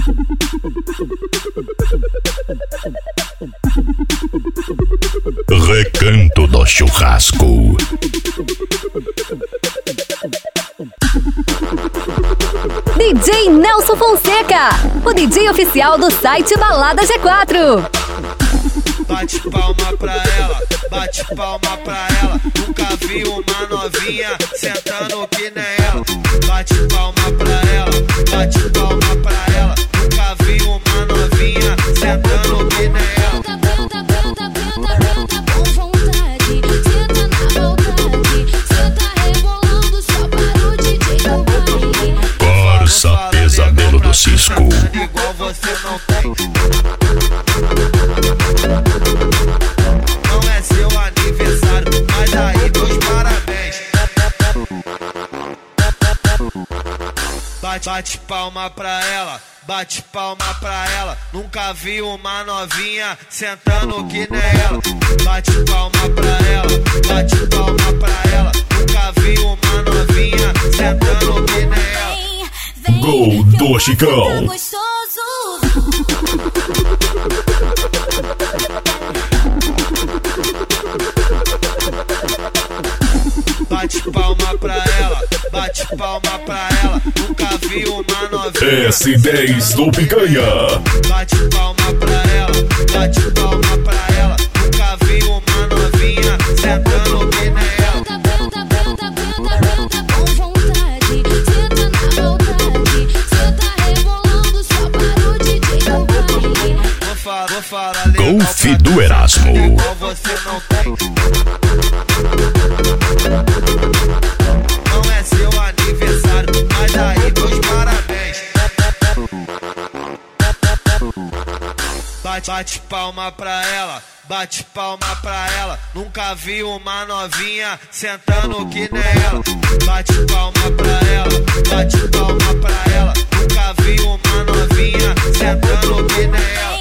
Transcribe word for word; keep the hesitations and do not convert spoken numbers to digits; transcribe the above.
Recanto do Churrasco. D J Nelson Fonseca, o D J oficial do site Balada G quatro. Bate palma pra ela, bate palma pra ela. Nunca vi uma novinha sentando que nem ela. Bate palma pra ela, bate palma pra ela. Nunca vi uma novinha sentando que nem ela. Brota, brota, brota, brota, brota com vontade. Senta na maldade, senta rebolando só para o D J do baile. Corsa Pesadelo do Cisco. Igual você não tem. Não é seu aniversário, mas aí meus parabéns. Bate, bate palma pra ela, bate palma pra ela. Nunca vi uma novinha sentando que nem ela. Bate palma pra ela, bate palma pra ela. Nunca vi uma novinha sentando que nem ela. Vem, vem, Gol do Chicão. gostoso. Bate palma pra ela, bate palma pra ela. Nunca vi uma novinha S dez do Picanha. Bate palma pra ela, bate palma pra ela. Nunca vi uma novinha sentando que nem ela. Brota, brota, brota, brota com vontade. Senta na maldade, senta rebolando só para o D J do baile. Vou falar, vou falar legal Golfe pra do tu, Erasmo. igual você não tem. Não é seu aniversário, mas aí meus parabéns. Bate, bate palma pra ela, bate palma pra ela. Nunca vi uma novinha sentando que nem ela. Bate palma pra ela, bate palma pra ela. Nunca vi uma novinha sentando que nem ela.